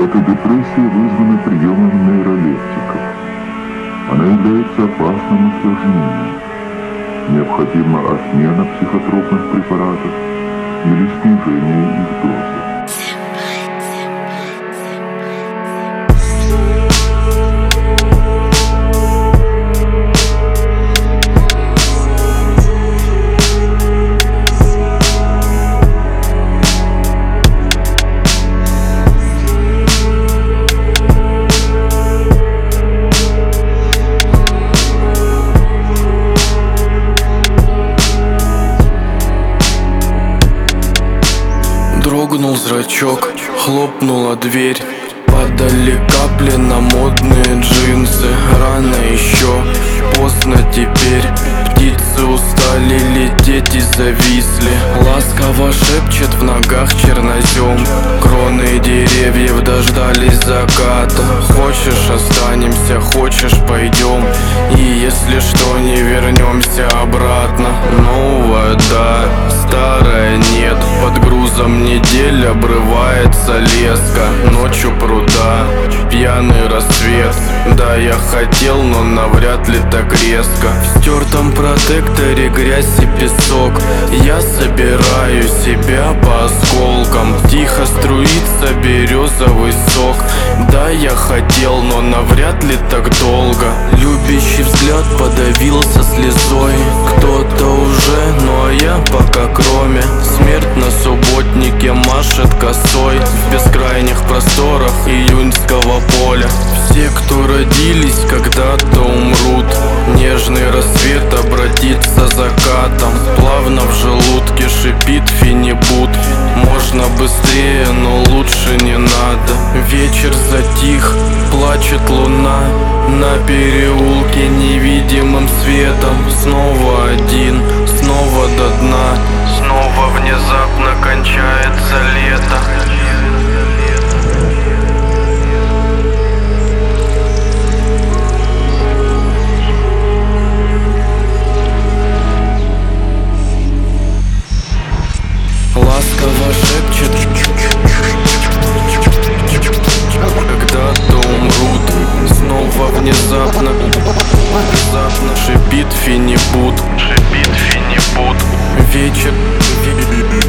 эта депрессия вызвана приемом нейролептиков. Она является опасным осложнением. Необходима отмена психотропных препаратов или снижение их дозы. Дрогнул зрачок, хлопнула дверь. Падали капли на модные джинсы. Рано еще, поздно теперь. Птицы устали лететь и зависли. Ласково шепчет в ногах чернозем. Кроны деревьев дождались заката. Хочешь останемся, хочешь пойдем. И если что, не вернемся обратно. Новая да, старая нет. Под грузом недель обрывается леска. Ночью пруда, пьяный рассвет. Да, я хотел, но навряд ли так резко. В стертом протекторе грязь и песок. Я собираю себя по осколкам. Тихо струится березовый сок. Да, я хотел, но навряд ли так долго. Любящий взгляд подавился слезой. Кто-то уже, ну а я пока кроме. Смерть на субботнике машет косой. В бескрайних просторах июньского поля. Все, кто родились, когда-то умрут. Нежный рассвет обратится закатом. Плавно в желудке шипит фенибут. Можно быстрее, но лучше не надо. Вечер затих, плачет луна. На переулке невидимым светом. Снова один, снова до дна. Снова внезапно кончается лето. Ласково шепчет, когда-то умрут. Снова внезапно шипит фенибут. Вечер